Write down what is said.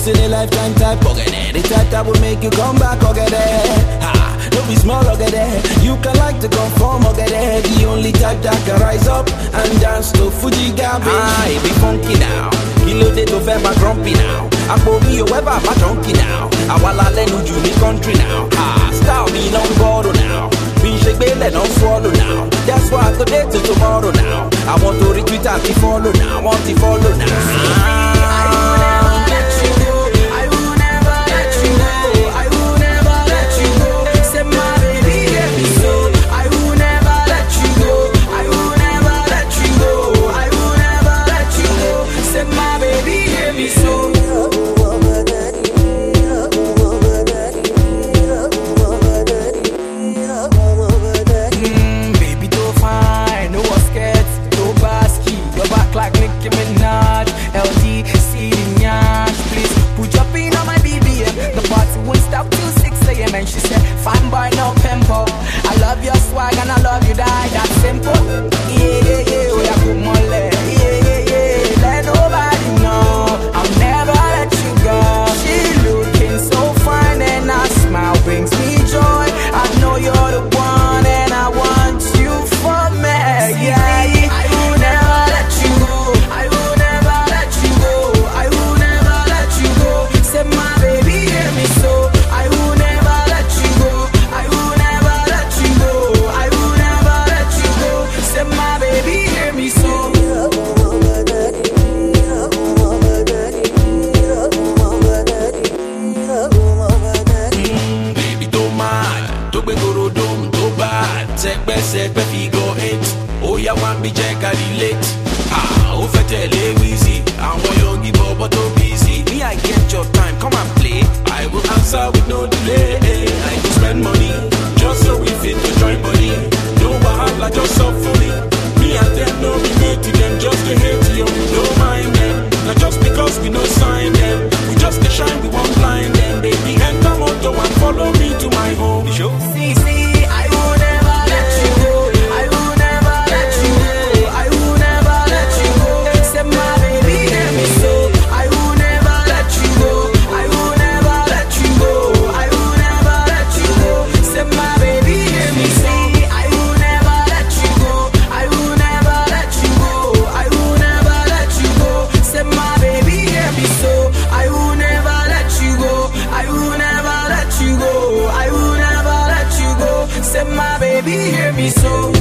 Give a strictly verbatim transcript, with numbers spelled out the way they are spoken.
in a lifetime type, forget it. The type that will make you come back, forget it. Ha, don't be small, forget it. You can like to conform, forget it. The only type that can rise up and dance to Fuji garbage. Ah, it be funky now. Kilo de to fẹ́ ma grumpy now. Àpò mi ò wẹ́bà má junky now. Àwa la lẹ́nu jù ní country now. Ah, style mi ló ń gbọ́dọ̀ now. Mi ṣe gbélé ló ń swallow now. That's why I go day to tomorrow now. I want to retweet and to follow now. I want to follow now. Ah. And she said, fine boy, no pimple. I love your swag and I love you, die, that's simple. Yeah, yeah, yeah, we are good mole. Yeah, yeah, yeah, let nobody know I'll never let you go. She looking so fine and her smile brings me joy. I know you're the one and I want you for me. Yeah, yeah. I will never let you go. I will never let you go. I will never let you go. Say my baby, hear me so. I will never Segbe figure eight. Oh, ya want me check a relate. Ah, oh, fetele easy. I want you give up, but don't busy. Me, I get your time, come and play. I will answer with no delay. I will spend money just so we fit to join body. No wahala, just so fully. Me and them no relate to them, just to hate you. Don't mind them. Not just because we no sign them. We just the shine, we won't blind them. Baby, enter motor and follow me to my home. Show. See, see, I will never let you go. I will never let you go. I will never let you go. Say my baby, hear me so. I will never let you go. I will never let you go. I will never let you go. Say my baby, hear me so. I will never let you go. I will never let you go. I will never let you go. Say my baby, hear me so. I will never let you go. I will never let you go. I will never let you go. Say my baby, hear me so.